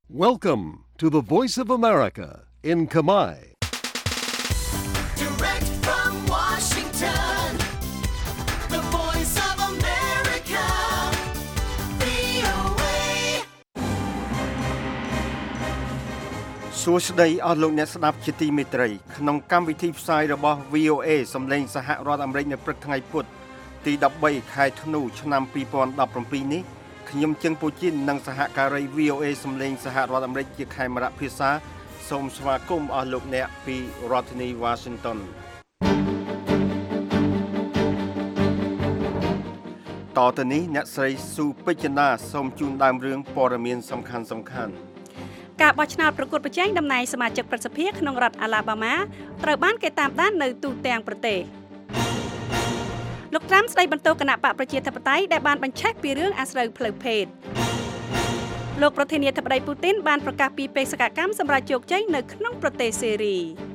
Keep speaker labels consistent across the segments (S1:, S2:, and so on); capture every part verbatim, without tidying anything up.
S1: Welcome to the Voice of America in Khmer.
S2: Direct from Washington, the Voice of America, វី អូ เอ
S3: សួស្តីអស់លោកអ្នកស្ដាប់ជាទីមេត្រីក្នុងកម្មវិធីផ្សាយរបស់ វី អូ เอ សំឡេងសហរដ្ឋអាមេរិកនៅព្រឹកថ្ងៃពុធទីដប់បីខែធ្នូឆ្នាំពីរពាន់ដប់ប្រាំពីរនេះខ្ញុំជឹងពូជីននិងសហការី វី អូ เอ សំឡេងសហរដ្ឋអាមេរិកជាខេមរៈភាសាសូមស្វាគមន៍អស់លោកអ្នកពីរដ្ឋធានី Washington តទៅនេះអ្នកស្រីស៊ូពេជ្ជណាសូមជូនដើមរឿងព័ត៌មានសំខាន់សំខាន់
S4: ការបោះឆ្នោតប្រកួតប្រជែងតំណែងសមាជិកប្រសិទ្ធភាពក្នុងរដ្ឋអាឡាបាម៉ាត្រូវបានគេតាមដាននៅទូទាំងប្រទេសលោកត្រាំស្ដីបន្ទោសគណៈបកប្រជាធិបតេយ្យដែលបានបញ្ឆេះពីរឿងអាស្រូវផ្លូវភេទលោកប្រធានាធិបតីពូទីនបានប្រកាសពីបេសកកម្មសម្រាប់ជោគជ័យនៅក្នុងប្រទេសសេរី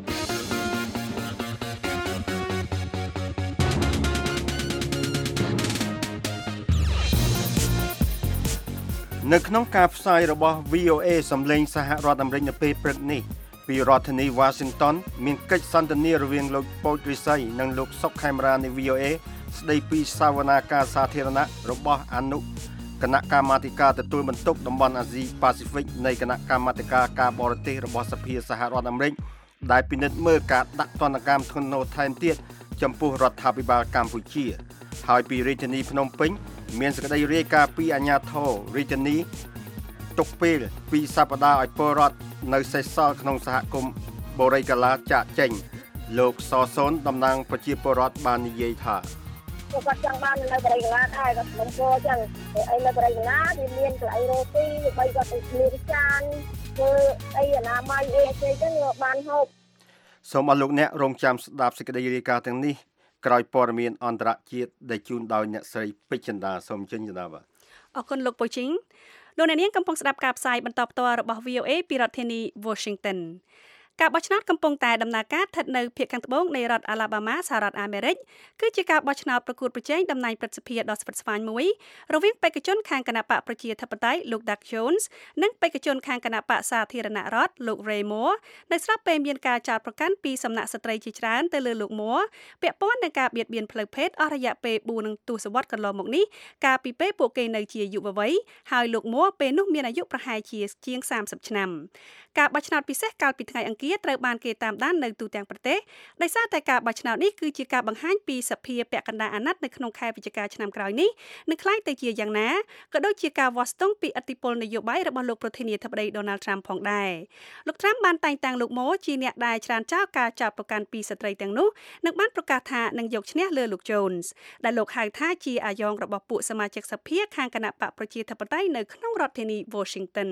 S3: នៅក្នុងការផ្សាយរបស់ វី អូ เอ សំឡេងសហរដ្ឋអាមេរិកនៅពេលព្រឹកនេះពីរដ្ឋធានី Washington មានកិច្ចសន្ទនារវាងលោកពូចរិស័យនិងលោកសុកខេមរានៃ វី អូ เอ ស្ដីពីសវនាការសាធារណៈរបស់អនុគណៈកម្មាធិការទទួលបន្ទុកតំបន់អាស៊ីប៉ាស៊ីហ្វិកនៃគណៈកម្មាធិការការបរទេសរបស់សភាសហរដ្ឋអាមេរិកដែលពិនិត្យមើលការដាក់ទណ្ឌកម្មធ្ងន់ធ្ងរថែមទៀតចំពោះរដ្ឋាភិបាលកម្ពុជាហើយពីរាជធានីភ្នំពេញមានសេចក្តីរាយការណ៍ពីអាជ្ញាធររាជធានីទុកពេលពីសប្តាហ៍ឲ្យពលរដ្ឋនៅសេសសល់ក្នុងសហគមន៍បូរីកាឡាចាក់ចេញលោកសសូនតំណាងប្រជាពលរដ្ឋបាននិយាយថា
S5: គាត់ចង់បាននៅបរិយាកាសដែរគាត់មិនពោចឹងអីនៅបរិយាកាសវាមានកន្លែងរកទីបីគាត់ទៅគ្លៀងចានធ្វើអីអនាម័យអីអីចឹងបានហូប
S3: សូមអរលោកអ្នករងចាំស្ដាប់សេចក្តីរាយការណ៍ទាំងនេះក្រោយព័ត៌មានអន្តរជាតិដែលជូនដោយអ្នកស្រីពេជ្រចិន្តាសូមជញ្ជនាបាទ
S4: អរគុណលោកពូជីងលោកអ្នកនាងកំពុងស្ដាប់ការផ្សាយបន្តផ្ទាល់របស់ វី អូ เอ ពីរដ្ឋធានី Washingtonការបោះឆ្នោតកំពុងតែដំណើរការស្ថិតនៅភាគខាងត្បូងនៃរដ្ឋអាឡាបាម៉ាសហរដ្ឋអាមេរិកគឺជាការបោះឆ្នោតប្រកួតប្រជែងតំណែងប្រសិទ្ធភាពដ៏ស្វិតស្វាញមួយរវាងបេក្ខជនខាងគណបកប្រជាធិបតេយ្យលោក Doug Jones និងបេក្ខជនខាងគណបកសាធារណរដ្ឋលោក Ray Moore នៅស្រាប់ពេលមានការចោទប្រកាន់ពីសំណាក់ស្ត្រីជាច្រើនទៅលើលោក Moore ពាក់ព័ន្ធនឹងការបៀតបៀនផ្លូវភេទអស់រយៈពេលបួនទសវត្សរ៍កន្លងមកនេះកាលពីពេលពួកគេនៅជាយុវវ័យហើយលោក Moore ពេលនោះមានអាយុប្រហែលជាជាងសាមសិបឆ្នាំការបោះឆ្នោតពិសេសកាលពីថ្ងៃអង្គារត្រូវបានគេតាមដាននៅទូទាំងប្រទេសដោយសារតែការបោះឆ្នោតនេះគឺជាការបង្ហាញពីសភាពាក់កណ្ដាលអាណត្តិនៅក្នុងខែវិច្ឆិកាឆ្នាំក្រោយនេះនឹងក្លាយទៅជាយ៉ាងណាក៏ដូចជាការវាស់ស្ទង់ពីឥទ្ធិពលនយោបាយរបស់លោកប្រធានាធិបតី Donald Trump ផងដែរលោក Trump បានតែងតាំងលោក Moore ជាអ្នកដែលច្រានចោលការចោទប្រកាន់ពីស្ត្រីទាំងនោះនិងបានប្រកាសថានឹងយកឈ្នះលើលោក Jones ដែលលោកហៅថាជាអាយ៉ងរបស់ពួកសមាជិកសភាខាងគណបកប្រជាធិបតេយ្យនៅក្នុងរដ្ឋធានី Washington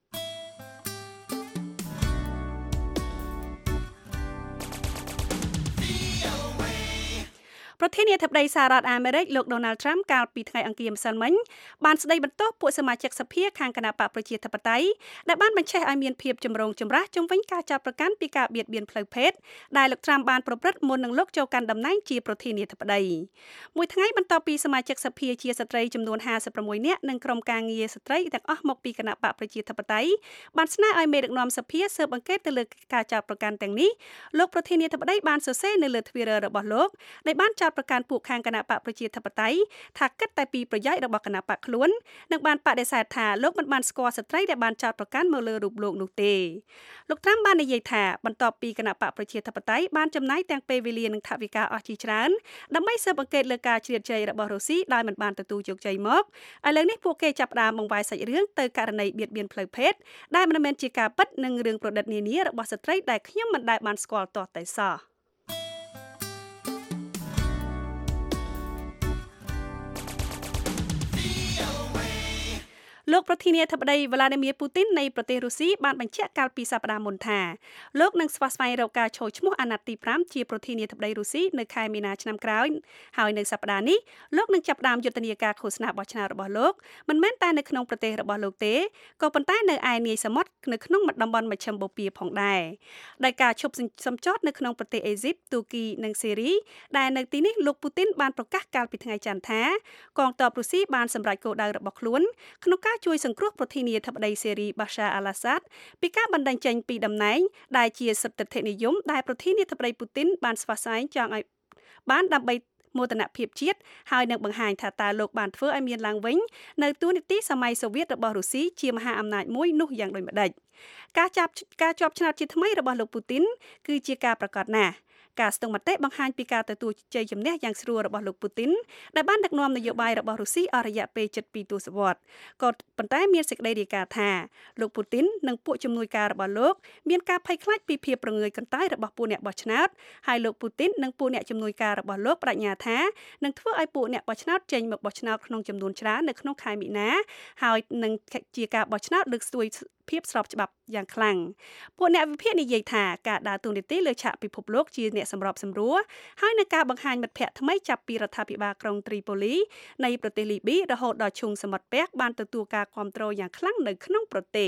S4: ប្រធានាធិបតីសហរដ្ឋអាមេរិកលោក Donald Trump កាលពីថ្ងៃអង្គារម្សិលមិញបានស្ដីបន្ទោសពួកសមាជិកសភាខាងគណបកប្រជាធិបតេយ្យដែលបានបញ្ឆេះឲ្យមានភាពចម្រូងចម្រាសជុំវិញការចោទប្រកាន់ពីការបៀតបៀនផ្លូវភេទដែលលោក Trump បានប្រព្រឹត្តមុននឹងលោកចូលកាន់តំណែងជាប្រធានាធិបតីមួយថ្ងៃបន្ទាប់ពីសមាជិកសភាជាស្ត្រីចំនួនห้าสิบหกនាក់និងក្រុមការងារស្ត្រីទាំងអស់មកពីគណបកប្រជាធិបតេយ្យបានស្នើឲ្យមេដឹកនាំសភាស៊ើបអង្កេតទៅលើការចោទប្រកាន់ទាំងនេះលោកប្រធានាធិបតីបានសរសេរនៅលើ Twitter របស់លោកដែលបានចោទប្រកាន់ពួកខាងគណបកប្រជាធិបតេយ្យថាគិតតែពីប្រយោជន៍របស់គណបកខ្លួននិងបានបដិសេធថាលោកមិនបានស្គាល់ស្ត្រីដែលបានចោទប្រកាន់មកលើរូបលោកនោះទេលោកត្រាំបាននិយាយថាបន្ទាប់ពីគណបកប្រជាធិបតេយ្យបានចំណាយទាំងពេលវេលានិងថវិកាអស់ជាច្រើនដើម្បីស៊ើបអង្កេតលើការជ្រៀតជ្រែករបស់រុស្ស៊ីដោយមិនបានទទួលជោគជ័យមកឥឡូវនេះពួកគេចាប់ផ្ដើមបង្វែរសាច់រឿងទៅករណីបៀតបៀនផ្លូវភេទដែលមិនមែនជាការពិតនិងរឿងប្រឌិតនានារបស់ស្ត្រីដែលខ្ញុំមិនដែលបានស្គាល់ទាស់តែសោះលោកប្រធានាធិបតី Vladimir Putin នៃប្រទេសរុស្ស៊ីបានបញ្ជាក់កាលពីសប្តាហ៍មុនថាលោកនឹងស្វាស្វែងរកការចូលឈ្មោះអាណត្តិទីប្រាំជាប្រធានាធិបតីរុស្ស៊ីនៅខែមីនាឆ្នាំក្រោយហើយនៅសប្តាហ៍នេះលោកនឹងចាប់ផ្ដើមយុទ្ធនាការឃោសនាបោះឆ្នោតរបស់លោកមិនមែនតែនៅក្នុងប្រទេសរបស់លោកទេក៏ប៉ុន្តែនៅឯនាយសមុទ្រនៅក្នុងតំបន់មជ្ឈិមបូព៌ាផងដែរដោយការឈប់សំចតនៅក្នុងប្រទេសអេស៊ីបទូគីនិងសេរីដែលនៅទីនេះលោក Putin បានប្រកាសកាលពីថ្ងៃច័ន្ទថាកងទ័ពរុស្ស៊ីបានសម្រេចគោលដៅរបស់ខ្លួនក្នុងការជួយសង្គ្រោះប្រធានាធិបតីសេរី Bashar al-Assad ពីការបណ្តេញចេញពីតំណែងដែលជាសិទ្ធិទិដ្ឋិនិយមដែលប្រធានាធិបតី Putin បានស្វាស្វែងចង់ឲ្យបានដើម្បីមោទនភាពជាតិហើយនឹងបង្ហាញថាតើលោកបានធ្វើឲ្យមានឡើងវិញនៅទូនីតិសម័យសូវៀតរបស់រុស្ស៊ីជាមហាអំណាចមួយនោះយ៉ាងដូចម្តេចការចាប់ការជាប់ឆ្នោតជាថ្មីរបស់លោក Putin គឺជាការប្រកាសណាស់ការស្ទង់មតិបង្ហាញពីការទទួលជ័យជំនះយ៉ាងស្រួលរបស់លោក Putin ដែលបានដឹកនាំនយោបាយរបស់រុស្ស៊ីអស់រយៈពេលជិតពីរទសវត្សរ៍ក៏ប៉ុន្តែមានសេចក្តីរាយការណ៍ថាលោក Putin និងពួកជំនួយការរបស់លោកមានការភ័យខ្លាចពីភាពប្រងើយកន្តើយរបស់ពួកអ្នកបោះឆ្នោតហើយលោក Putin និងពួកអ្នកជំនួយការរបស់លោកបញ្ញាថានឹងធ្វើឲ្យពួកអ្នកបោះឆ្នោតចេញមកបោះឆ្នោតក្នុងចំនួនច្រើននៅក្នុងខែមីនាហើយនឹងជាការបោះឆ្នោតលើកស្ទួយភាពស្របច្បាប់យ៉ាងខ្លាំងពួកអ្នកវិភាគនិយាយថាការដើរតួនាទីលើឆាកពិភពលោកជាអ្នកសម្របសម្រួលហើយនឹងការបង្ហាញមិត្តភ័ក្តិថ្មីចាប់ពីរដ្ឋាភិបាលក្រុងត្រីប៉ូលីនៃប្រទេសលីប៊ីរហូតដល់ឈូងសមុទ្រពាក់បានទទួលការគាំទ្រយ៉ាងខ្លាំងនៅក្នុងប្រទេស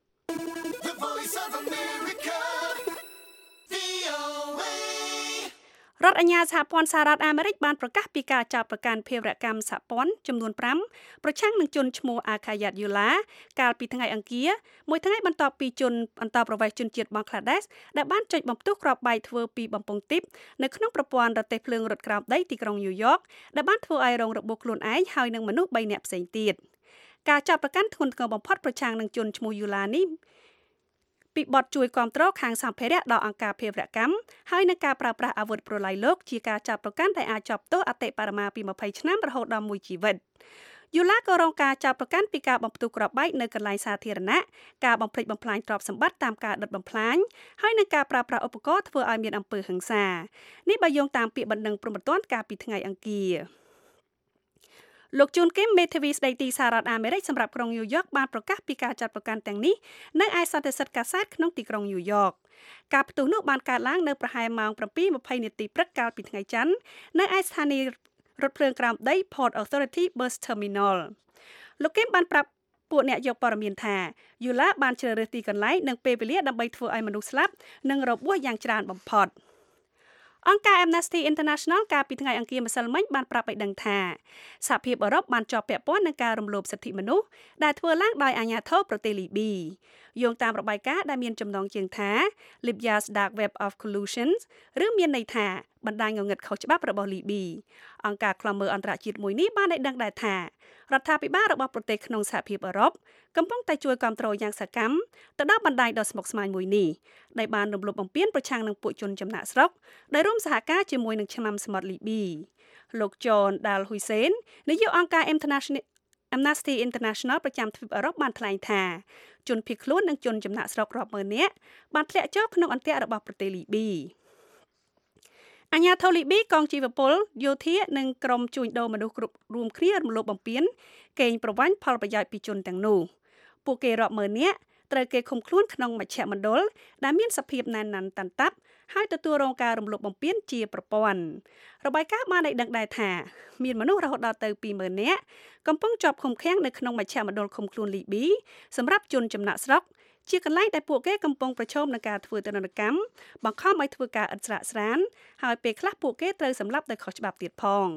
S2: The Voice of America, វី អូ เอ
S4: រដ្ឋអាជ្ញាសហព័ន្ធសហរដ្ឋអាមេរិកបានប្រកាសពីការចាប់ប្រកាន់ភេរវកម្មសហព័ន្ធចំនួនប្រាំប្រឆាំងនឹងជនឈ្មោះ Akhayat Ullah កាលពីថ្ងៃអង្គារមួយថ្ងៃបន្ទាប់ពីជនអន្តោប្រវេសន៍ជនជាតិបង់ក្លាដេសដែលបានចុចបំផ្ទុះគ្រាប់បែកធ្វើពីបំពង់ទីបនៅក្នុងប្រព័ន្ធរទេះភ្លើងរថក្រោមដីទីក្រុងញូវយ៉កដែលបានធ្វើឲ្យរងរបួសខ្លួនឯងហើយនឹងមនុស្សបីនាក់ផ្សេងទៀតការចាប់ប្រកាន់ធ្ងន់ធ្ងរបំផុតប្រឆាំងនឹងជនឈ្មោះ Ullah នេះពីបទជួយគាំទ្រខាងសម្ភារៈដល់អង្គការភេរវកម្មហើយនឹងការប្រើប្រាស់អាវុធប្រឡាយលោកជាការចាប់ប្រកាន់ដែលអាចជាប់ទោសអតិបរមាពីម្ភៃឆ្នាំរហូតដល់មួយជីវិតយូឡាក៏រងការចាប់ប្រកាន់ពីការបំផ្ទុះគ្រាប់បែកនៅកន្លែងសាធារណៈការបំផ្លិចបំផ្លាញទ្រព្យសម្បត្តិតាមការដុតបំផ្លាញហើយនឹងការប្រើប្រាស់ឧបករណ៍ធ្វើឲ្យមានអំពើហិង្សានេះបើយោងតាមពាក្យបណ្ដឹងព្រមត្តនកាលពីថ្ងៃអង្គារលោកជូនគឹមមេធាវីស្ដីទីសហរដ្ឋអាមេរិកសម្រាប់ក្រុងញូវយ៉កបានប្រកាសពីការចាត់ប្រកាន់ទាំងនេះនៅឯសន្និសីទកាសែតក្នុងទីក្រុងញូវយ៉កការផ្ទុះនោះបានកើតឡើងនៅប្រហែលម៉ោង 7:២០ នាទីព្រឹកកាលពីថ្ងៃច័ន្ទនៅឯស្ថានីយ៍រថភ្លើងក្រោមដី Port Authority Bus Terminal លោកគឹមបានប្រាប់ពួកអ្នកយកព័ត៌មានថាយូឡាបានជ្រើសរើសទីកន្លែងនិងពេលវេលាដើម្បីធ្វើឲ្យមនុស្សស្លាប់និងរបួសយ៉ាងច្រើនបំផុតអង្គការ Amnesty International កាលពីថ្ងៃអង្គារម្សិលមិញបានប្រាប់ឲ្យដឹងថាសហភាពអឺរ៉ុបបានជាប់ពាក់ព័ន្ធនឹងការរំលោភសិទ្ធិមនុស្សដែលធ្វើឡើងដោយអាជ្ញាធរប្រទេសលីប៊ីយោងតាមរបាយការណ៍ដែលមានចំណងជើងថា Libya's Dark Web of Collusion ឬមានន័យថាបណ្ដាញងងឹតខុសច្បាប់របស់លីប៊ីអង្គការឃ្លាំមើលអន្តរជាតិមួយនេះបានឲ្យដឹងដែរថារដ្ឋាភិបាលរបស់ប្រទេសក្នុងសហភាពអឺរ៉ុបកំពុងតែជួយគាំទ្រយ៉ាងសកម្មទៅដល់បណ្ដាញដ៏ស្មុគស្មាញមួយនេះដែលបានរំលោភបំពានប្រឆាំងនឹងពួកជនចំណាក់ស្រុកដែលរួមសហការជាមួយនឹងឆ្មាំសមុទ្រលីប៊ីលោក John Dal Hussein នាយកអង្គការ International Amnesty International ប្រចាំទ្វីបអឺរ៉ុបបានថ្លែងថាជនភៀសខ្លួននិងជនចំណាក់ស្រុករាប់ម៉ឺននាក់បានធ្លាក់ចូលក្នុងអន្ទាក់របស់ប្រទេសលីប៊ីអាញាធរលីប៊ីកងជីវពលយោធានិងក្រុមជួញដូរមនុស្សគ្រប់រួមគ្នារំលោភបំពានកេងប្រវ័ញ្ចផលប្រយោជន៍ពីជនទាំងនោះពួកគេរាប់ម៉ឺននាក់ត្រូវគេឃុំខ្លួនក្នុងមជ្ឈមណ្ឌលដែលមានសភាពណែនណាន់តាន់តាប់ហើយទទួលរងការរំលោភបំពានជាប្រព័ន្ធរបាយការណ៍បានឲ្យដឹងដែរថាមានមនុស្សរហូតដល់ទៅ ពីរម៉ឺន នាក់កំពុងជាប់ឃុំឃាំងនៅក្នុងមជ្ឈមណ្ឌលឃុំខ្លួនលីប៊ីសម្រាប់ជនចំណាក់ស្រុកជាកន្លែងដែលពួកគេកំពុងប្រឈមនឹងការធ្វើទណ្ឌកម្មបង្ខំឲ្យធ្វើការឥតស្រាកស្រានហើយពេលខ្លះពួកគេត្រូវសម្លាប់ដោយខុសច្បាប់ទៀតផង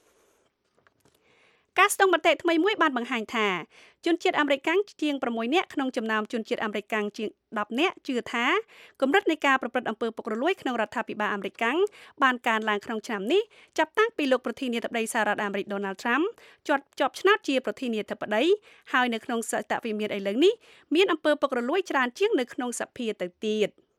S4: ការស្ទង់មតិថ្មីមួយបានបង្ហាញថាជនជាតិអាមេរិកជាង 6 នាក់ក្នុងចំណោមជនជាតិអាមេរិកជាង ដប់ នាក់ជឿថាកម្រិតនៃការប្រព្រឹត្តអំពើពុករលួយក្នុងរដ្ឋាភិបាលអាមេរិកបានកើនឡើងក្នុងឆ្នាំនេះចាប់តាំងពីលោកប្រធានាធិបតីសហរដ្ឋអាមេរិក Donald Trump ជាប់ជាប់ឆ្នោតជាប្រធានាធិបតីហើយនៅក្នុងសតវិមានឥឡូវនេះមានអំពើពុករលួយច្រើនជាងនៅក្នុងសភាទៅទៀត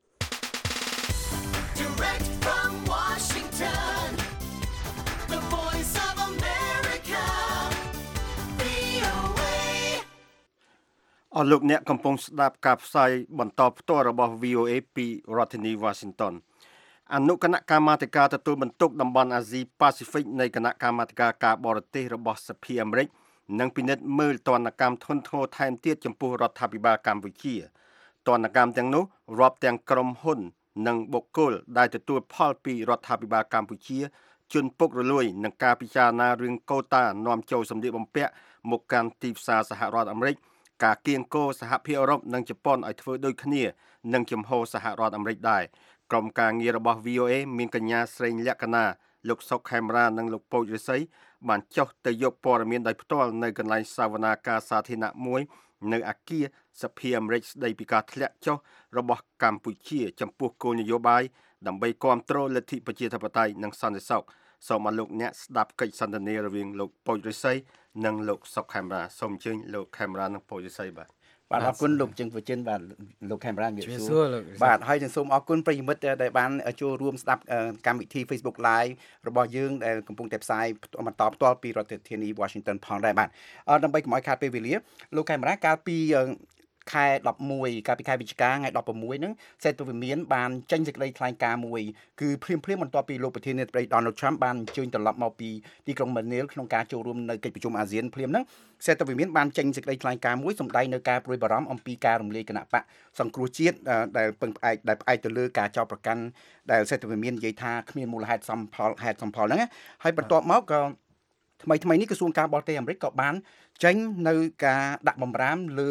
S2: Direct from Washington, the Voice of America, វី អូ เอ
S3: អស់លោកអ្នកកំពុងស្ដាប់ការផ្សាយបន្តផ្ទាល់របស់ វី អូ เอ ពីរដ្ឋធានី Washington អនុគណៈកម្មាធិការទទួលបន្ទុកតំបន់អាស៊ីប៉ាស៊ីហ្វិកនៃគណៈកម្មាធិការការបរទេសរបស់សភាអាមេរិកនឹងពិនិត្យមើលទណ្ឌកម្មធ្ងន់ធ្ងរថែមទៀតចំពោះរដ្ឋាភិបាលកម្ពុជាទណ្ឌកម្មទាំងនោះរាប់ទាំងក្រុមហ៊ុននិងបុគ្គលដែលទទួលផលពីរដ្ឋាភិបាលកម្ពុជាជនពុករលួយនិងការពិចារណារឿងកូតានាំចូលសម្ភារបំពាក់មកកាន់ទីផ្សារសហរដ្ឋអាមេរិកការគៀងគរសហភាពអឺរ៉ុបនិងជប៉ុនឲ្យធ្វើដូចគ្នានឹងជំហរសហរដ្ឋអាមេរិកដែរក្រុមការងាររបស់ វី អូ เอ មានកញ្ញាស្រីលក្ខណាលោកសុកខេមរានិងលោកពូចរិស័យបានចុះទៅយកព័ត៌មានដោយផ្ទាល់នៅកន្លែងសវនាការសាធារណៈមួយនៅអគារសភាអាមេរិកស្ដីពីការធ្លាក់ចុះរបស់កម្ពុជាចំពោះគោលនយោបាយដើម្បីគ្រប់គ្រងលទ្ធិប្រជាធិបតេយ្យនិងសន្តិសុខសូមឲ្យលោកអ្នកស្ដាប់កិច្ចសន្ទនារវាងលោកពូចរិស័យនិងលោកសុកខេមរាសូមអញ្ជើញលោកខេមរានិងពូចរិស័យបាទ
S6: បាទអរគុណលោកជឹងប្រជិនបាទលោកខេមរាជំរាបសួរបាទហើយនឹងសូមអរគុណប្រិយមិត្តដែលបានចូលរួមស្ដាប់កម្មវិធី Facebook Live របស់យើងដែលកំពុងតែផ្សាយបន្តផ្ទាល់ពីរដ្ឋធានី Washington ផងដែរបាទដើម្បីកុំឲ្យខាតពេលវេលាលោកខេមរាកាលពីខែដប់មួយកាលពីខែវិច្ឆិកាថ្ងៃដប់ប្រាំមួយហ្នឹងសេដ្ឋវិមានបានចេញសេចក្តីថ្លែងការណ៍មួយគឺភ្លាមភ្លាមបន្ទាប់ពីលោកប្រធានាធិបតី Donald Trump បានអញ្ជើញត្រឡប់មកពីទីក្រុង Manila ក្នុងការចូលរួមនៅកិច្ចប្រជុំអាស៊ានភ្លាមហ្នឹងសេដ្ឋវិមានបានចេញសេចក្តីថ្លែងការណ៍មួយសម្ដែងនៅការព្រួយបារម្ភអំពីការរំលាយគណៈបកសង្គ្រោះជាតិដែលពឹងផ្អែកដែលផ្អែកទៅលើការចោទប្រកាន់ដែលសេដ្ឋវិមាននិយាយថាគ្មានមូលហេតុសមផលហេតុសមផលហ្នឹងហើយបន្ទាប់មកក៏ថ្មីថ្មីនេះក្រសួងការបរទេសអាមេរិកក៏បានចេញនៅការដាក់បំរាមលើ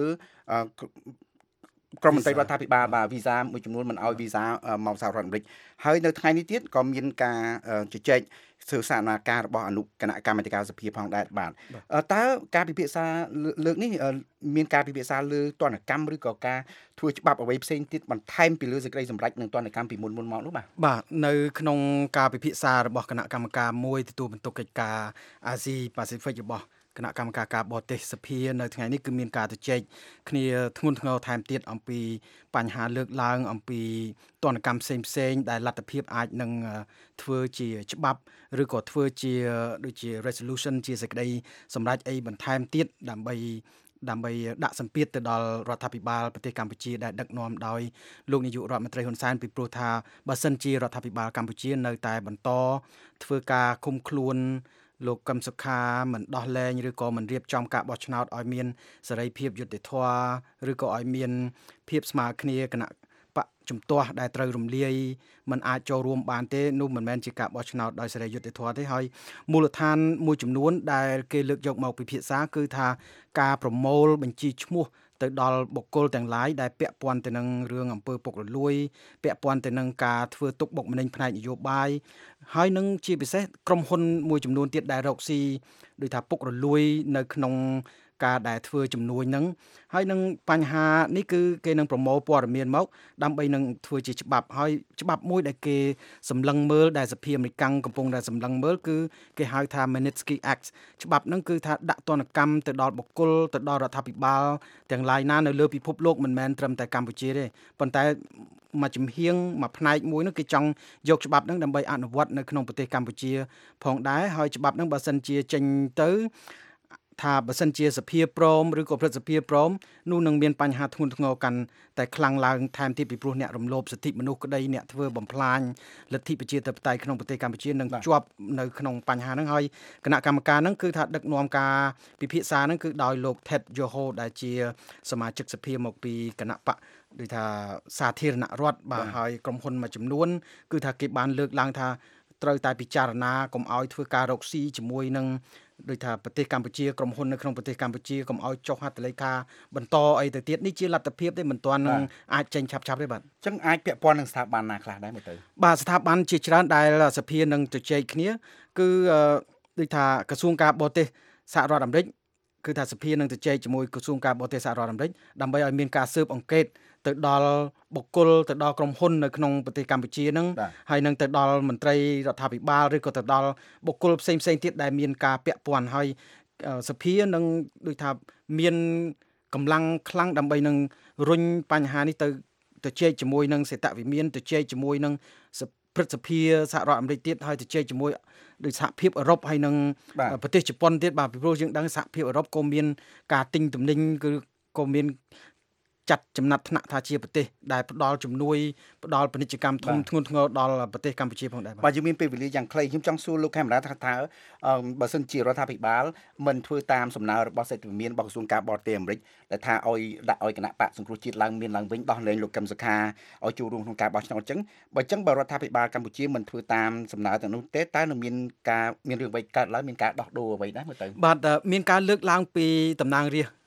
S6: ក្រុមមន្ត្រីរដ្ឋាភិបាលបាទវីសាមួយចំនួនមិនឲ្យវីសាមកសហរដ្ឋអាមេរិកហើយនៅថ្ងៃនេះទៀតក៏មានការជជែកធ្វើសនាការរបស់អនុគណៈកម្មាធិការសភាផងដែរបាទតើការពិភាក្សាលើកនេះមានការពិភាក្សាលើទណ្ឌកម្មឬក៏ការធ្វើច្បាប់អ្វីផ្សេងទៀតបន្ថែមពីលើសេចក្តីសម្រេចនឹងទណ្ឌកម្មពីមុនមុនមកនោះបាទ
S7: បាទនៅក្នុងការពិភាក្សារបស់គណៈកម្មការមួយទទួលបន្ទុកកិច្ចការអាស៊ីប៉ាស៊ីហ្វិករបស់គណៈកម្មការការបរទេសសភានៅថ្ងៃនេះគឺមានការជជែកគ្នាធ្ងន់ធ្ងរថែមទៀតអំពីបញ្ហាលើកឡើងអំពីទណ្ឌកម្មផ្សេងផ្សេងដែលលទ្ធភាពអាចនឹងធ្វើជាច្បាប់ឬក៏ធ្វើជាដូចជា resolution ជាសេចក្តីសម្រេចអីបន្ថែមទៀតដើម្បីដើម្បីដាក់សម្ពាធទៅដល់រដ្ឋាភិបាលប្រទេសកម្ពុជាដែលដឹកនាំដោយលោកនាយករដ្ឋមន្ត្រីហ៊ុនសែនពីព្រោះថាបើសិនជារដ្ឋាភិបាលកម្ពុជានៅតែបន្តធ្វើការឃុំខ្លួនលោកកឹមសុខាមិនដោះលែងឬក៏មិនរៀបចំការបោះឆ្នោតឲ្យមានសេរីភាពយុត្តិធម៌ឬក៏ឲ្យមានភាពស្មើគ្នាគណៈបកជំទាស់ដែលត្រូវរំលាយมันអាចចូលរួមបានទេនោះមិនមែនជាការបោះឆ្នោតដោយសេរីយុត្តិធម៌ទេហើយមូលដ្ឋានមួយចំនួនដែលគេលើកយកមកពិភាក្សាគឺថាការប្រមូលបញ្ជីឈ្មោះទៅដល់បុគ្គលទាំងឡាយដែលពាក់ព័ន្ធទៅនឹងរឿងអំពើពុករលួយពាក់ព័ន្ធទៅនឹងការធ្វើទុកបុកម្នេញផ្នែកនយោបាយហើយនឹងជាពិសេសក្រុមហ៊ុនមួយចំនួនទៀតដែលរកស៊ីដូចថាពុករលួយនៅក្នុងការដែលធ្វើជំនួយនឹងហើយនឹងបញ្ហានេះគឺគេនឹងប្រមូលព័ត៌មានមកដើម្បីនឹងធ្វើជាច្បាប់ហើយច្បាប់មួយដែលគេសម្លឹងមើលដែលសភាអាមេរិកកំពុងតែសម្លឹងមើលគឺគេហៅថា Magnitsky Act ច្បាប់ហ្នឹងគឺថាដាក់ទណ្ឌកម្មទៅដល់បុគ្គលទៅដល់រដ្ឋាភិបាលទាំងឡាយណានៅលើពិភពលោកមិនមែនត្រឹមតែកម្ពុជាទេប៉ុន្តែមួយចំហៀងមួយផ្នែកមួយនោះគេចង់យកច្បាប់ហ្នឹងដើម្បីអនុវត្តនៅក្នុងប្រទេសកម្ពុជាផងដែរហើយច្បាប់ហ្នឹងបើសិនជាចេញទៅថាបើសិនជាសភាព្រមឬក៏ព្រឹទ្ធសភាព្រមនោះនឹងមានបញ្ហាធ្ងន់ធ្ងរកាន់តែខ្លាំងឡើងថែមទៀតពីព្រោះអ្នករំលោភសិទ្ធិមនុស្សក្តីអ្នកធ្វើបំផ្លាញលទ្ធិប្រជាធិបតេយ្យក្នុងប្រទេសកម្ពុជានឹងជាប់នៅក្នុងបញ្ហាហ្នឹងហើយគណៈកម្មការហ្នឹងគឺថាដឹកនាំការពិភាក្សាហ្នឹងគឺដោយលោក Ted Yoho ដែលជាសមាជិកសភាមកពីគណៈបកដូចថាសាធារណរដ្ឋបាទហើយក្រុមហ៊ុនមួយចំនួនគឺថាគេបានលើកឡើងថាត្រូវតែពិចារណាកុំឲ្យធ្វើការរកស៊ីជាមួយនឹងដោយថាប្រទេសកម្ពុជាក្រុមហ៊ុននៅក្នុងប្រទេសកម្ពុជាកុំឲ្យចុះហត្ថលេខាបន្តអីទៅទៀតនេះជាលទ្ធភាពទេមិនទាន់នឹងអាចចេញឆាប់ៗទេបាទអញ្
S6: ចឹងអាចពាក់ព័ន្ធនឹងស្ថាប័នណាខ្លះដែរមើលទៅ
S7: បាទស្ថាប័នជាច្រើនដែលសភានឹងជជែកគ្នាគឺដូចថាក្រសួងការបរទេសសហរដ្ឋអាមេរិកគឺថាសភានឹងជជែកជាមួយក្រសួងការបរទេសសហរដ្ឋអាមេរិកដើម្បីឲ្យមានការស៊ើបអង្កេតទៅដល់បុគ្គលទៅដល់ក្រុមហ៊ុននៅក្នុងប្រទេសកម្ពុជាហ្នឹងហើយនឹងទៅដល់មន្ត្រីរដ្ឋាភិបាលឬក៏ទៅដល់បុគ្គលផ្សេងផ្សេងទៀតដែលមានការពាក់ព័ន្ធហើយសភានឹងដូចថាមានកម្លាំងខ្លាំងដើម្បីនឹងរុញបញ្ហានេះទៅទៅជែកជាមួយនឹងសេតវិមានទៅជែកជាមួយនឹងព្រឹទ្ធសភាសហរដ្ឋអាមេរិកទៀតហើយទៅជែកជាមួយដោយសហភាពអឺរ៉ុបហើយនឹងប្រទេសជប៉ុនទៀតបាទពីព្រោះយើងដឹងសហភាពអឺរ៉ុបក៏មានការទិញទំនិញគឺក៏មានចាត់ចំណាត់ថ្នាក់ថាជាប្រទេសដែលផ្ដល់ជំនួយផ្ដល់ពាណិជ្ជកម្មធំធ្ងន់ធ្ងរដល់ប្រទេសកម្ពុជាផងដែរ
S6: បាទយើងមានពេលវេលាយ៉ាងខ្លីខ្ញុំចង់សួរលោកខេមរាថាតើបើសិនជារដ្ឋាភិបាលមិនធ្វើតាមសំណើរបស់សេដ្ឋវិមានរបស់ក្រសួងការបរទេសអាមេរិកដែលថាឲ្យដាក់ឲ្យគណៈបកសង្គ្រោះជាតិឡើងមានឡើងវិញដោះលែងលោកកឹមសុខាឲ្យចូលរួមក្នុងការបោះឆ្នោតអញ្ចឹងបើអញ្ចឹងបើរដ្ឋាភិបាលកម្ពុជាមិនធ្វើតាមសំណើទាំងនោះទេតើនឹងមានការមានរឿងអ្វីកើតឡើងមានការដោះដូរអ្វីដែរមើលទៅ
S7: បាទមានការលើកឡើងពីតំណាងរាស្ត្រ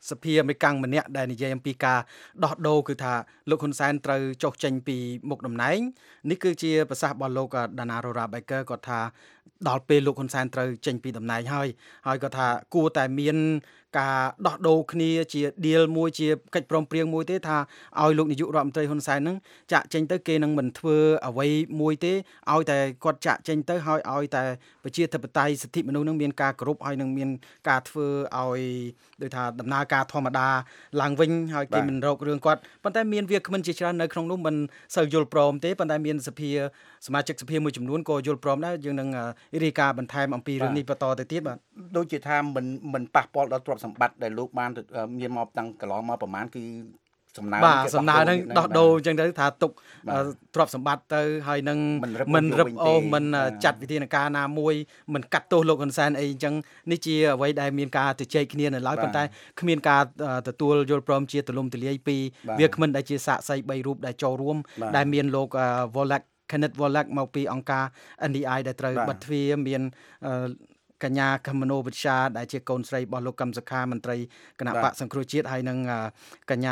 S7: សភាអាមេរិកម្នាក់ដែលនិយាយអំពីការដោះដូរគឺថាលោកហ៊ុនសែនត្រូវចុះចេញពីមុខតំណែងនេះគឺជាប្រសាសន៍របស់លោក Dana Rohra Baker គាត់ថាដល់ពេលលោកហ៊ុនសែនត្រូវចេញពីតំណែងហើយហើយគាត់ថាគួរតែមានការដោះដូរគ្នាជា deal មួយជាកិច្ចព្រមព្រៀងមួយទេថាឲ្យលោកនាយករដ្ឋមន្ត្រីហ៊ុនសែននឹងចាក់ចេញទៅគេនឹងមិនធ្វើអ្វីមួយទេឲ្យតែគាត់ចាក់ចេញទៅហើយឲ្យតែប្រជាធិបតេយ្យសិទ្ធិមនុស្សនឹងមានការគោរពហើយនឹងមានការធ្វើឲ្យដូចថាដំណើរការធម្មតាឡើងវិញហើយគេមិនរករឿងគាត់ប៉ុន្តែមានវាគ្មិនជាច្រើននៅក្នុងនោះមិនសូវយល់ព្រមទេប៉ុន្តែមានសភាសមាជិកសភាមួយចំនួនក៏យល់ព្រមដែរយើងនឹងរាយការណ៍បន្ថែមអំពីរឿងនេះបន្តទៅទៀតបាទ
S6: ដូចជាថាមិនមិនប៉ះពាល់ដល់ទ្រព្យសម្បត្តិដែលលោកបានមានមកតាំងកន្លងមកប្រហែលគឺសំណើ
S7: បាទសំណើនឹងដោះដូរអញ្ចឹងទៅថាទុកទ្រព្យសម្បត្តិទៅហើយនឹងមិនរឹបអូសមិនចាត់វិធានការណាមួយមិនកាត់ទោសលោកហ៊ុនសែនអីអញ្ចឹងនេះជាអ្វីដែលមានការជជែកគ្នានៅឡើយប៉ុន្តែគ្មានការទទួលយល់ព្រមជាទូលំទូលាយពីវាគ្មិនដែលជាសាក្សីបីរូបដែលចូលរួមដែលមានលោក Volak Kenneth Volak មកពីអង្គការ N D I ដែលត្រូវបិទទ្វារមានកញ្ញាកមនោវិទ្យាដែលជាកូនស្រីរបស់លោកកឹមសុខាមន្ត្រីគណៈបកសង្គ្រោះជាតិហើយនឹងកញ្ញា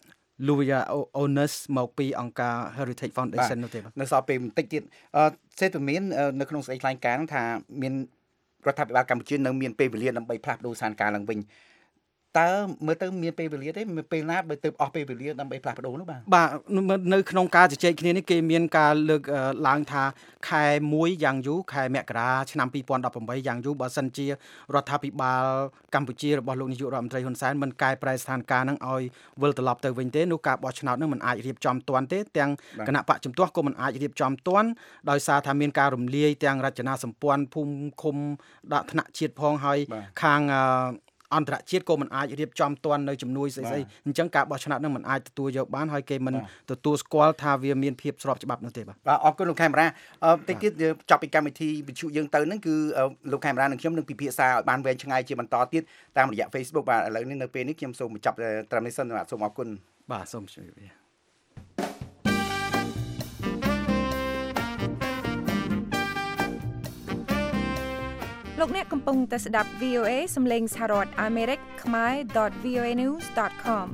S7: Louia Ones មកពីអង្គការ Heritage Foundation នោះទេ
S6: នៅសល់ពេលបន្តិចទៀតសេដ្ឋមាននៅក្នុងសេចក្តីថ្លែងការណ៍ថាមានរដ្ឋាភិបាលកម្ពុជានៅមានពេលវេលាដើម្បីផ្លាស់ប្ដូរស្ថានភាពឡើងវិញតើមើលទៅមានពេលវេលាទេពេលណាបើទៅអស់ពេលវេលាដើម្បីផ្លាស់ប្ដូរនោះបាទ
S7: បាទនៅក្នុងការជជែកគ្នានេះគេមានការលើកឡើងថាខែមួយយ៉ាងយូរខែមករាឆ្នាំពីរពាន់ដប់ប្រាំបីយ៉ាងយូរបើសិនជារដ្ឋាភិបាលកម្ពុជារបស់លោកនាយករដ្ឋមន្ត្រីហ៊ុនសែនមិនកែប្រែស្ថានភាពនឹងឲ្យវិលត្រឡប់ទៅវិញទេនោះការបោះឆ្នោតនឹងមិនអាចរៀបចំទាន់ទេទាំងគណៈបកជំទាស់ក៏មិនអាចរៀបចំទាន់ដោយសារថាមានការរំលាយទាំងរចនាសម្ព័ន្ធភូមិឃុំដាក់ថ្នាក់ជាតិផងហើយខាងអន្តរជាតិក៏មិនអាចរៀបចំទាន់នៅជំនួយស្អីៗអញ្ចឹងការបោះឆ្នោតនឹងមិនអាចទទួលយកបានហើយគេមិនទទួលស្គាល់ថាវាមានភាពស្របច្បាប់នោះទេបាទ
S6: បាទអរគុណលោកខេមរាតិចទៀតចប់ពីកម្មវិធីវិទ្យុយើងទៅហ្នឹងគឺលោកខេមរានិងខ្ញុំនឹងពិភាក្សាឲ្យបានវែងឆ្ងាយជាបន្តទៀតតាមរយៈ Facebook បាទឥឡូវនេះនៅពេលនេះខ្ញុំសូមបញ្ចប់ត្រឹមនេះសិនបាទសូមអរគុណ
S7: បាទសូមជម្រាបលា
S8: លោកអ្នកកំពុងតែស្ដាប់ V O A សំឡេងសហរដ្ឋអាមេរិកខ្មែរ .v o a news dot com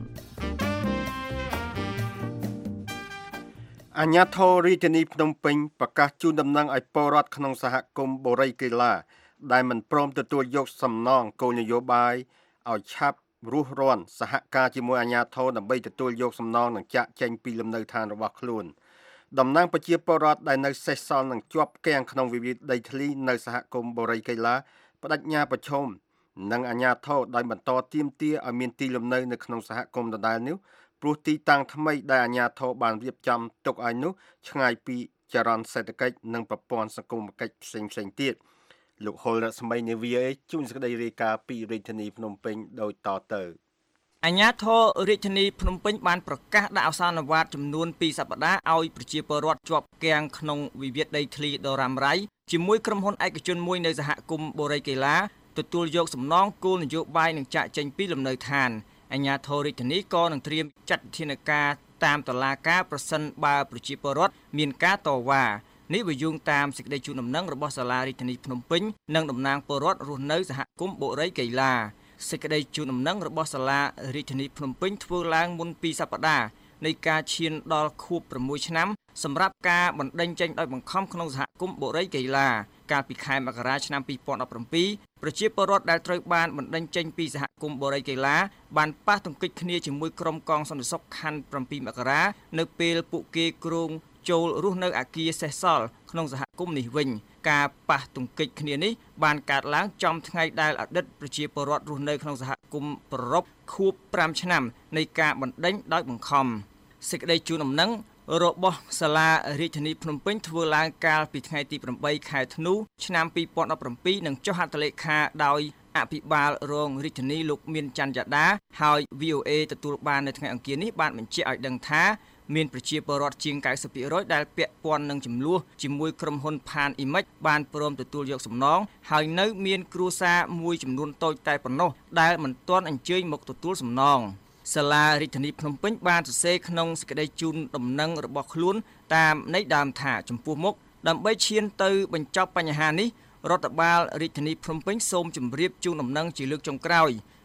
S3: អាជ្ញាធររាជធានីភ្នំពេញប្រកាសជូនដំណឹងឲ្យពលរដ្ឋក្នុងសហគមន៍បូរីកេឡាដែលមិនព្រមទទួលយកសំណងគោលនយោបាយឲ្យឆាប់រស់រាន់សហការជាមួយអាជ្ញាធរដើម្បីទទួលយកសំណងនិងចាក់ចែងពីលំនៅឋានរបស់ខ្លួនតំណាងប្រជាពលរដ្ឋដែលនៅសេសសល់នឹងជាប់គាំងក្នុងវិវាទដីធ្លីនៅសហគមន៍បូរីកេឡាបដិញ្ញាប្រឈមនឹងអាជ្ញាធរដោយបន្តទាមទារឲ្យមានទីលំនៅនៅក្នុងសហគមន៍ដដែលនេះព្រោះទីតាំងថ្មីដែលអាជ្ញាធរបានរៀបចំទុកឲ្យនោះឆ្ងាយពីចរន្តសេដ្ឋកិច្ចនិងប្រព័ន្ធសង្គមគិច្ចផ្សេងផ្សេងទៀតលោកហុលរស្មីនៃ V O A ជួនសេចក្តីរាយការណ៍ពីរាជធានីភ្នំពេញដូចតទៅ
S9: អាជ្ញាធររាជធានីភ្នំពេញបានប្រកាសដាក់អសានវត្តចំនួនពីរសប្តាហ៍ឲ្យប្រជាពលរដ្ឋជាប់គាំងក្នុងវិវាទដីធ្លីដ៏រ៉ាំរ៉ៃជាមួយក្រុមហ៊ុនឯកជនមួយនៅសហគមន៍បូរីកេឡាទទួលយកសំណងគោលនយោបាយនិងចាក់ចេញពីលំនៅឋានអាជ្ញាធររាជធានីក៏នឹងត្រៀមចាត់វិធានការតាមតុលាការប្រសិនបើប្រជាពលរដ្ឋមានការតវ៉ានេះវាយោងតាមសេចក្តីជូនដំណឹងរបស់សាលារាជធានីភ្នំពេញនិងតំណាងពលរដ្ឋរស់នៅសហគមន៍បូរីកេឡាសេចក្តីជូនដំណឹងរបស់សាលារាជធានីភ្នំពេញធ្វើឡើងមុនពីរសប្តាហ៍នៃការឈានដល់ខួបប្រាំមួយឆ្នាំសម្រាប់ការបណ្ដេញចេញដោយបង្ខំក្នុងសហគមន៍បូរីកេឡាកាលពីខែមករាឆ្នាំពីរពាន់ដប់ប្រាំពីរប្រជាពលរដ្ឋដែលត្រូវបានបណ្ដេញចេញពីសហគមន៍បូរីកេឡាបានប៉ះទង្គិចគ្នាជាមួយក្រុមកងសន្តិសុខខណ្ឌប្រាំពីរមករានៅពេលពួកគេគ្រងចូលរស់នៅអគារសេសសល់ក្នុងសហគមន៍នេះវិញការប៉ះទង្គិចគ្នានេះបានកើតឡើងចំថ្ងៃដែលអតីតប្រជាពលរដ្ឋរស់នៅក្នុងសហគមន៍ប្ររពខួបប្រាំឆ្នាំនៃការបណ្ដេញដោយបង្ខំសេចក្តីជូនដំណឹងរបស់សាលារាជធានីភ្នំពេញធ្វើឡើងកាលពីថ្ងៃទីប្រាំបីខែធ្នូឆ្នាំពីរពាន់ដប់ប្រាំពីរនិងចុះហត្ថលេខាដោយអភិបាលរងរាជធានីលោកមានច័ន្ទយ៉ាដាហើយ V O A ទទួលបាននៅថ្ងៃអង្គារនេះបានបញ្ជាក់ឲ្យដឹងថាមានប្រជាពលរដ្ឋជាង 九十ភាគរយ ដែលពាក់ព័ន្ធនឹងចំនួនជាមួយក្រុមហ៊ុន Pan Image បានព្រមទទួលយកសំណងហើយនៅមានគ្រួសារមួយចំនួនតូចតែប៉ុណ្ណោះដែលមិនទាន់អញ្ជើញមកទទួលសំណងសាលារាជធានីភ្នំពេញបានសរសេរក្នុងសេចក្តីជូនដំណឹងរបស់ខ្លួនតាមន័យដើមថាចំពោះមុខដើម្បីឈានទៅបញ្ចប់បញ្ហានេះរដ្ឋបាលរាជធានីភ្នំពេញសូមជម្រាបជូនដំណឹងជាលើកចុងក្រោយ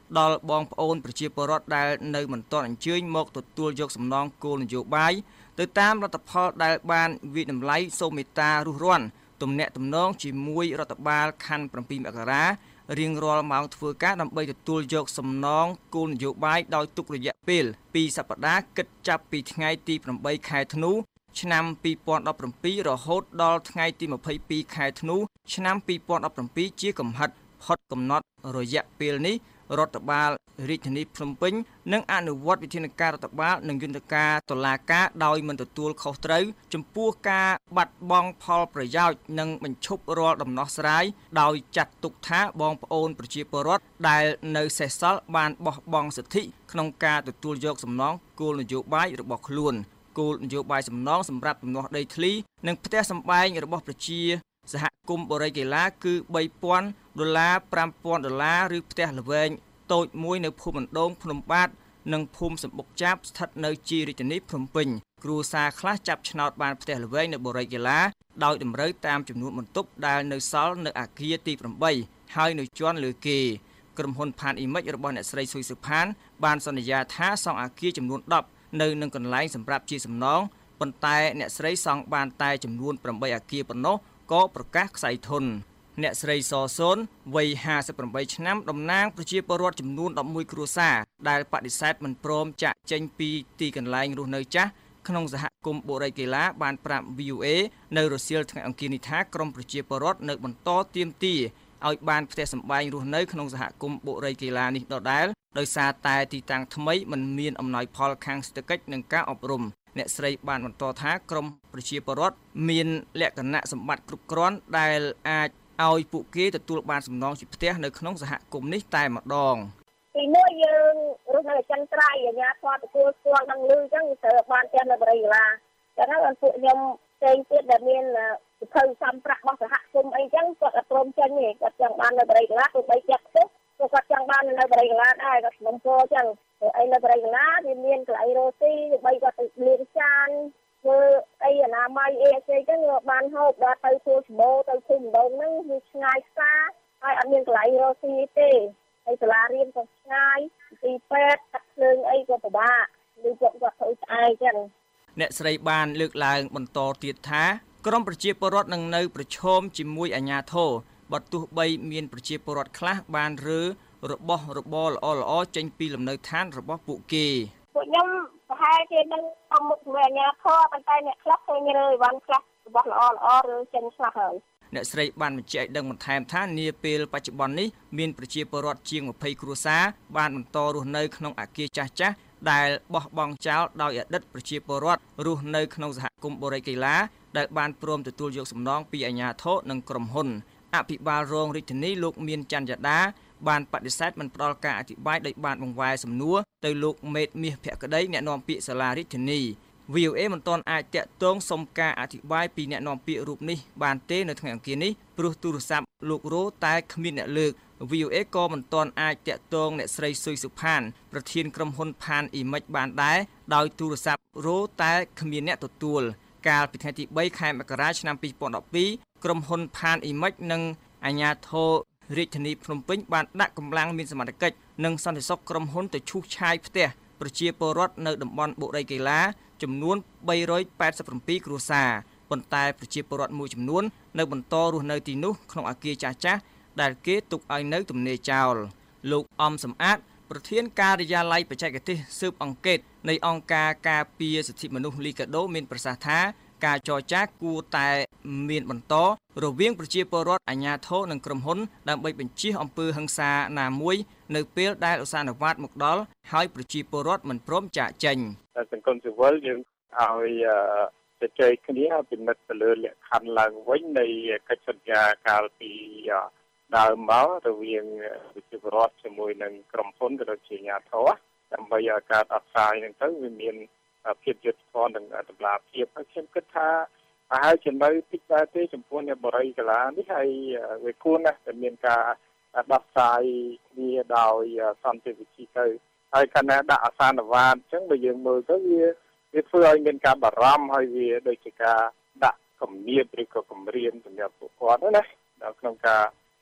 S9: ដល់បងប្អូនប្រជាពលរដ្ឋដែលនៅមិនទាន់អញ្ជើញមកទទួលយកសំណងគោលនយោបាយទៅតាមលទ្ធផលដែលបានវិនិច្ឆ័យសូមមេត្តារុះរាន់ទំនាក់ទំនងជាមួយរដ្ឋបាលខណ្ឌ7មករារៀងរាល់ម៉ោងធ្វើការដើម្បីទទួលយកសំណងគោលនយោបាយដោយទុករយៈពេលពីរសប្តាហ៍គិតចាប់ពីថ្ងៃទី8ខែធ្នូឆ្នាំពីរពាន់ដប់ប្រាំពីររហូតដល់ថ្ងៃទីម្ភៃពីរខែធ្នូឆ្នាំពីរពាន់ដប់ប្រាំពីរជាកំហិតផុតកំណត់រយៈពេលនេះរដ្ឋបាលរាជធានីភ្នំពេញនឹងអនុវត្តវិធានការរដ្ឋបាលនិងយន្តការតុលាការដោយមិនទទួលខុសត្រូវចំពោះការបាត់បង់ផលប្រយោជន៍និងបញ្ឈប់រាល់ដំណោះស្រាយដោយចាត់ទុកថាបងប្អូនប្រជាពលរដ្ឋដែលនៅសេសសល់បានបោះបង់សិទ្ធិក្នុងការទទួលយកសំណងគោលនយោបាយរបស់ខ្លួនគោលនយោបាយសំណងសម្រាប់ទំនាស់ដីធ្លីនិងផ្ទះសម្បែងរបស់ប្រជាសហគមន៍បរិយាកីឡាគឺបីពាន់ដុល្លារប្រាំពាន់ដុល្លារឬផ្ទះល្វែងតូចមួយនៅភូមិអណ្ដូងភ្នំបាទនិងភូមិសម្បុកចាប់ស្ថិតនៅជារាជធានីភ្នំពេញគ្រួសារខ្លះចាប់ឆ្នោតបានផ្ទះល្វែងនៅបរិយាកីឡាដោយតម្រូវតាមចំនួនបន្ទប់ដែលនៅសល់នៅអគារទីប្រាំហើយនៅជាន់លើគេក្រុមហ៊ុនផានអ៊ីមិចរបស់អ្នកស្រីស៊ុយសុផានបានសន្យាថាសង់អគារចំនួនដប់នៅនឹងកន្លែងសម្រាប់ជាសំណងប៉ុន្តែអ្នកស្រីសង់បានតែចំនួនប្រាំបីអគារប៉ុណ្ណោះក៏ប្រកាសខ្សែធនអ្នកស្រីសសូនវ័យห้าสิบแปดឆ្នាំតំណាងប្រជាពលរដ្ឋចំនួនដប់មួយគ្រួសារដែលបដិសេធមិនព្រមចាក់ចេញពីទីកន្លែងរស់នៅចាស់ក្នុងសហគមន៍បុរីកីឡាបានប្រាប់ វី អូ អេ នៅរសៀលថ្ងៃអង្គារនេះថាក្រមប្រជាពលរដ្ឋនៅបន្តទាមទារឲ្យបានផ្ទះសម្បែងរស់នៅក្នុងសហគមន៍បុរីកីឡានេះដដែលដោយសារតែទីតាំងថ្មីមិនមានអំណោយផលខាងសេដ្ឋកិច្ចនិងការអប់រំអ្នកស្រីបានបន្តថាក្រមប្រជាពលរដ្ឋមានលក្ខណៈសម្បត្តិគ្រប់គ្រាន់ដែលអាចឲ្យពួកគេទទួលបានសំណងជាផ្ទះនៅក្នុងសហគមន៍នេះតែម្ដង
S5: ទីមួយយើងរស់នៅចន្ទត្រៃអាញាធរទទួលស្គាល់នឹងលឺអញ្ចឹងត្រូវបានផ្ទះនៅបរិយាកាសចឹងហើយពួកខ្ញុំផ្សេងទៀតដែលមានសិភៅសំប្រាក់របស់សហគមន៍អីចឹងគាត់អត់ព្រមចេញទេគាត់ចង់បាននៅបរិយាកាសទោះបីចិត្តទៅគាត់ចង់បាននៅបរិយាកាសដែរគាត់ក្នុងពោចឹងអីនៅបរិយាកាសវាមានកន្លែងរស់ទីទោះបីគាត់ទៅលាងចានធ្វើអីអនាម័យអីអីចឹងបានហូបដល់ទៅធ្វើច្បោទៅភូមិដងហ្នឹងវាឆ្ងាយផ្សារហើយអត់មានកន្លែងរស់ទីទេហើយសាលារៀនក៏ឆ្ងាយទីពេទ្យទឹកភ្លើងអីក៏ពិបាកឬគាត់គាត់ធ្វើស្អែកចឹង
S9: អ្នកស្រីបានលើកឡើងបន្តទៀតថាក្រមប្រជាពលរដ្ឋនឹងនៅប្រឈមជាមួយអាជ្ញាធរបើទោះបីមានប្រជាពលរដ្ឋខ្លះបានរើរបស់របរល្អៗចេញពីលំនៅឋានរបស់ពួកគេ
S5: ពួកខ្ញុំប្រហែលជានឹងអមុខជាមួយអាជ្ញាធរប៉ុន្តែអ្នកខ្លះឃើញរើអីវ៉ាន់ខ្លះរបស់ល្អល្អឬចេញឆ្លាស់ហើយ
S9: អ្នកស្រីបានបញ្ជាក់ដឹងបន្ថែមថានាពេលបច្ចុប្បន្ននេះមានប្រជាពលរដ្ឋជាងម្ភៃគ្រួសារបានបន្តរស់នៅក្នុងអគារចាស់ចាស់ដែលបោះបង់ចោលដោយអតីតប្រជាពលរដ្ឋរស់នៅក្នុងសហគមន៍បរិយាកីឡាដែលបានព្រមទទួលយកសំណងពីអាជ្ញាធរនិងក្រុមហ៊ុនអភិបាលរងរាជធានីលោកមានច័ន្ទយ៉ាដាបានបដិសេធមិនផ្ដល់ការអធិប្បាយដោយបានបង្វែរសំណួរទៅលោកមេតមាសភក្តីអ្នកនាំពាក្យសាលារាជធានី វី អូ អេ មិនទាន់អាចតាក់ទងសុំការអធិប្បាយពីអ្នកនាំពាក្យរូបនេះបានទេនៅថ្ងៃអង្គារនេះព្រោះទូរស័ព្ទលោករោតែគ្មានអ្នកលើក វី អូ អេ ក៏មិនទាន់អាចតាក់ទងអ្នកស្រីស៊ុយសុផានប្រធានក្រុមហ៊ុនផានអ៊ីមិចបានដែរដោយទូរស័ព្ទរោតែគ្មានអ្នកទទួលកាលពីថ្ងៃទីបីខែមករាឆ្នាំពីរពាន់ដប់ពីរក្រុមហ៊ុនផានអ៊ីមិចនិងអាជ្ញាធររាជធានីភ្នំពេញបានដាក់កម្លាំងមានសមត្ថកិច្ចនិងសន្តិសុខក្រុមហ៊ុនទៅឈូសឆាយផ្ទះប្រជាពលរដ្ឋនៅតំបន់បុរីកីឡាចំនួនបីរយแปดสิบเจ็ดគ្រួសារប៉ុន្តែប្រជាពលរដ្ឋមួយចំនួននៅបន្តរស់នៅទីនោះក្នុងអគារចាស់ចាស់ដែលគេទុកឲ្យនៅទំនេរចោលលោកអំសំអាតប្រធានការិយាល័យបច្ចេកទេសស៊ើបអង្កេតនៃអង្គការការពារសិទ្ធិមនុស្សលីកាដូមានប្រសាសន៍ថាការចរចាគួរតែមានបន្តរវាងប្រជាពលរដ្ឋអាជ្ញាធរនិងក្រុមហ៊ុនដើម្បីបញ្ជៀសអំពើហិង្សាណាមួយនៅពេលដែលឧស្សាហវត្តមកដល់ហើយប្រជាពលរដ្ឋមិនព្រមចាកចេញ
S10: សង្គមស៊ីវិលយើងឲ្យជជែកគ្នាពិនិត្យទៅលើលក្ខខណ្ឌឡើងវិញនៃកិច្ចសន្យាកាលពីដើមមករវាងប្រជាពលរដ្ឋជាមួយនឹងក្រុមហ៊ុនក៏ដូចជាអាជ្ញាធរដើម្បីឲ្យការដោះស្រាយហ្នឹងទៅវាមានភាពយុត្តិធម៌និងតម្លាភាពហើយខ្ញុំគិតថាប្រហែលជានៅតិចដែរទេចំពោះអ្នកបរិយាកាសនេះហើយវាគួរណាស់តែមានការដោះស្រាយគ្នាដោយសន្តិវិធីទៅហើយកាលណាដាក់អាសានវ៉ាតអញ្ចឹងបើយើងមើលទៅវាវាធ្វើឲ្យមានការបារម្ភហើយវាដូចជាការដាក់គំនាបឬក៏គំរាមសម្រាប់ពួកគាត់ណាដល់ក្នុងការ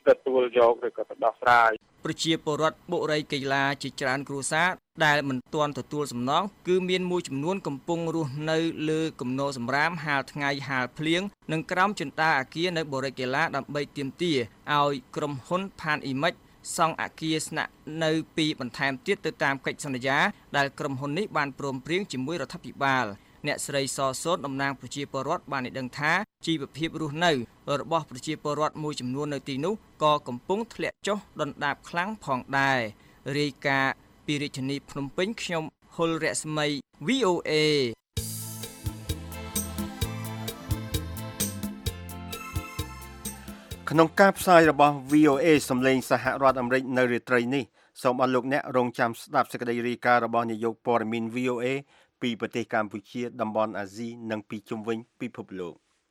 S10: ទទួលយកឬក៏ទៅដោះស្រាយ
S9: ប្រជាពលរដ្ឋបុរីកីឡាជាច្រើនគ្រួសារដែលមិនទាន់ទទួលសំណងគឺមានមួយចំនួនកំពុងរស់នៅលើគំនរសម្រាមហាលថ្ងៃហាលភ្លៀងនិងក្រោមជណ្ដើរអគារនៅបុរីកីឡាដើម្បីទាមទារឲ្យក្រុមហ៊ុនផានអ៊ីមិចសង់អគារស្នាក់នៅពីបន្ថែមទៀតទៅតាមកិច្ចសន្យាដែលក្រុមហ៊ុននេះបានព្រមព្រៀងជាមួយរដ្ឋាភិបាលអ្នកស្រីសសូនតំណាងប្រជាពលរដ្ឋបានឲ្យដឹងថាជីវភាពរស់នៅរបស់ប្រជាពលរដ្ឋមួយចំនួននៅទីនោះក៏កំពុងធ្លាក់ចុះដុនដាបខ្លាំងផងដែររាយការណ៍ពីរាជធានីភ្នំពេញខ្ញុំហុលរស្មី វី អូ เอ
S3: ក្នុងការផ្សាយរបស់ វី អូ เอ សំឡេងសហរដ្ឋអាមេរិកនៅរាត្រីនេះសូមអរលោកអ្នករងចាំស្ដាប់សេចក្តីរាយការណ៍របស់នាយកព័ត៌មាន វី អូ เอ ពីប្រទេសកម្ពុជាតំបន់អាស៊ីនិងពីជុំវិញពិភពលោក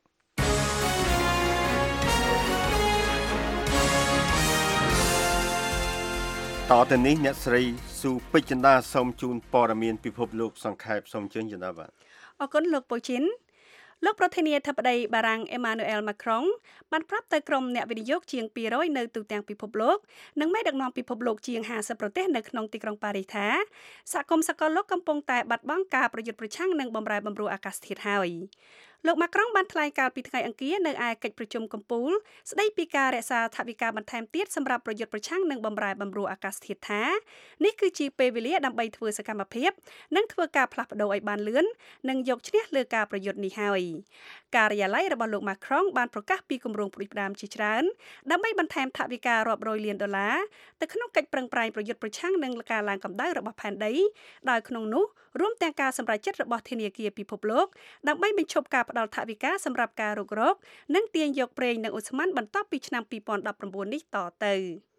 S3: តទៅនេះអ្នកស្រីស៊ូពេជ្រចិន្តាសូមជូនព័ត៌មានពិភពលោកសង្ខេបសូមជើញចិន្តាបាទ
S4: អរគុណលោកពូជីនលោកប្រធានាធិបតីបារាំងអេម៉ានូអែលម៉ាក្រុងបានប្រាប់ទៅក្រុមអ្នកវិនិយោគជាងពីររយនៅទូទាំងពិភពលោកនិងមេដឹកនាំពិភពលោកជាងห้าสิบប្រទេសនៅក្នុងទីក្រុងប៉ារីសថាសហគមន៍សកលលោកកំពុងតែបាត់បង់ការប្រយុទ្ធប្រឆាំងនឹងបម្រែបម្រួលអាកាសធាតុហើយលោកម៉ាក្រុងបានថ្លែងកាលពីថ្ងៃអង្គារនៅឯកិច្ចប្រជុំកំពូលស្ដីពីការរក្សាថវិកាបន្ថែមទៀតសម្រាប់ប្រយុទ្ធប្រឆាំងនឹងបម្រែបម្រួលអាកាសធាតុថានេះគឺជាពេលវេលាដើម្បីធ្វើសកម្មភាពនិងធ្វើការផ្លាស់ប្ដូរឲ្យបានលឿននិងយកឈ្នះលើការប្រយុទ្ធនេះហើយការិយាល័យរបស់លោកម៉ាក្រុងបានប្រកាសពីគម្រោងផ្ដួចផ្ដើមជាច្រើនដើម្បីបន្ថែមថវិការាប់រយលានដុល្លារទៅក្នុងកិច្ចប្រឹងប្រែងប្រយុទ្ធប្រឆាំងនឹងការឡើងកម្ដៅរបស់ផែនដីដោយក្នុងនោះរួមទាំងការសម្រេចចិត្តរបស់ធនាគារពិភពលោកដើម្បីបញ្ឈប់ការផ្ដល់ថវិកាសម្រាប់ការរុករកនិងទាញយកប្រេងនិងឧស្ម័នបន្ទាប់ពីឆ្នាំពីរពាន់ដប់ប្រាំបួននេះតទៅ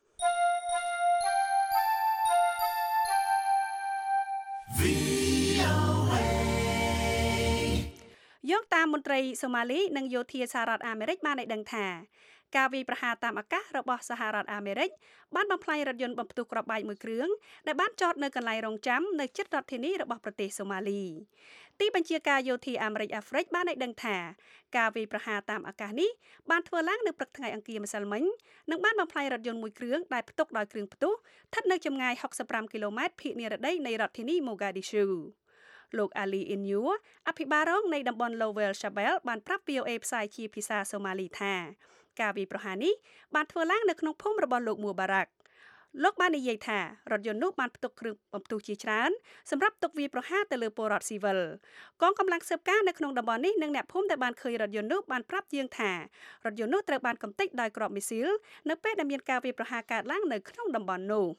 S4: យោងតាមមន្ត្រីសូម៉ាលីនិងយោធាសហរដ្ឋអាមេរិកបានឲ្យដឹងថាការវាយប្រហារតាមអាកាសរបស់សហរដ្ឋអាមេរិកបានបំផ្លាញរថយន្តបំផ្ទុះគ្រាប់បែកមួយគ្រឿងដែលបានចតនៅកន្លែងរងចាំនៅជិតរដ្ឋធានីរបស់ប្រទេសសូម៉ាលីទីបញ្ជាការយោធាអាមេរិកអាហ្វ្រិកបានឲ្យដឹងថាការវាយប្រហារតាមអាកាសនេះបានធ្វើឡើងនៅព្រឹកថ្ងៃអង្គារម្សិលមិញនិងបានបំផ្លាញរថយន្តមួយគ្រឿងដែលផ្ទុកដោយគ្រឿងផ្ទុះស្ថិតនៅចម្ងាយហុកសិបប្រាំគីឡូម៉ែត្រភាគនិរតីនៃរដ្ឋធានីម៉ូហ្គាឌីស៊ូលោក Ali Inyu អភិបាលរងនៃតំបន់ Lowell Shabelle បានប្រាប់ វី អូ เอ ផ្សាយជាភាសាសូម៉ាលីថាការវាយប្រហារនេះបានធ្វើឡើងនៅក្នុងភូមិរបស់លោកមួបារ៉ាក់លោកបាននិយាយថារថយន្តនោះបានផ្ទុកគ្រឿងបំផ្ទុះជាច្រើនសម្រាប់ទុកវាយប្រហារទៅលើពលរដ្ឋស៊ីវិលកងកម្លាំងស៊ើបការនៅក្នុងតំបន់នេះនិងអ្នកភូមិដែលបានឃើញរថយន្តនោះបានប្រាប់យើងថារថយន្តនោះត្រូវបានកំទេចដោយគ្រាប់មីស៊ីលនៅពេលដែលមានការវាយប្រហារកើតឡើងនៅក្នុងតំបន់នោះ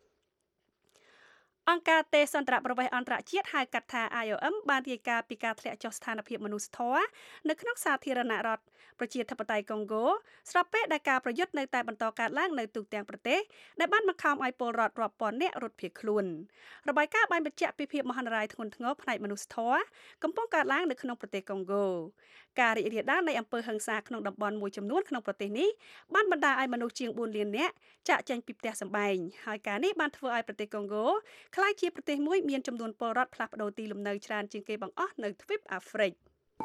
S4: អង្គការទេសន្តរប្រវេសន៍អន្តរជាតិហៅកាត់ថា ไอ โอ เอ็ม បានរាយការណ៍ពីការធ្លាក់ចុះស្ថានភាពមនុស្សធម៌នៅក្នុងសាធារណរដ្ឋប្រជាធិបតេយ្យកុងហ្គោស្របពេលដែលការប្រយុទ្ធនៅតែបន្តកើតឡើងនៅទូទាំងប្រទេសដែលបានបង្ខំឲ្យពលរដ្ឋរាប់ពាន់នាក់រត់ភៀសខ្លួនរបាយការណ៍បានបញ្ជាក់ពីភាពមហន្តរាយធ្ងន់ធ្ងរផ្នែកមនុស្សធម៌កំពុងកើតឡើងនៅក្នុងប្រទេសកុងហ្គោការរីករាលដាលនៃអំពើហិង្សាក្នុងតំបន់មួយចំនួនក្នុងប្រទេសនេះបានបណ្ដាលឲ្យមនុស្សជាងបួនលាននាក់ចាកចេញពីផ្ទះសម្បែងហើយការនេះបានធ្វើឲ្យប្រទេសកុងហ្គោក្លាយជាប្រទេសមួយមានចំនួនពលរដ្ឋផ្លាស់ប្ដូរទីលំនៅច្រើនជាងគេបង្អស់នៅទ្វីបអាហ្វ្រិក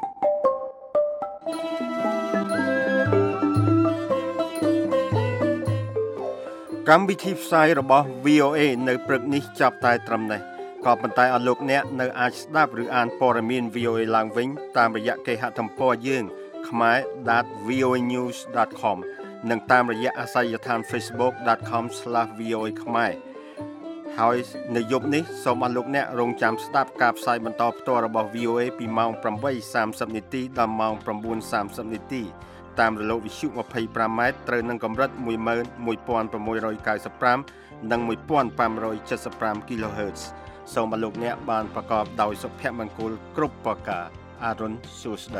S3: កម្មវិធីផ្សាយរបស់ វី អូ เอ នៅព្រឹកនេះចាប់តែត្រឹមនេះក៏ប៉ុន្តែអស់លោកអ្នកនៅអាចស្ដាប់ឬអានព័ត៌មាន វី អូ เอ ឡើងវិញតាមរយៈគេហទំព័រយើង khmer dot v o a news dot com និងតាមរយៈអាសយដ្ឋាន facebook dot com slash v o a khmer ហើយនៅយប់នេះសូមអស់លោកអ្នករងចាំស្ដាប់ការផ្សាយបន្តផ្ទាល់របស់ វី អូ เอ ពីម៉ោង ប្រាំបីសាមសិបនាទីដល់ម៉ោង ប្រាំបួនសាមសិបនាទីតាមរលកវិទ្យុ ยี่สิบห้า ម៉ែត្រត្រូវនឹងកម្រិត một nghìn một trăm chín mươi lăm និង một nghìn năm trăm bảy mươi lăm គីឡូហឺតซ์ សូមអស់លោកអ្នកបានប្រកបដោយសុភមង្គលគ្រប់ប្រការអរុនសួស្តី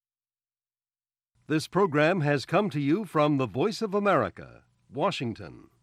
S1: This program has come to you from the Voice of America, Washington.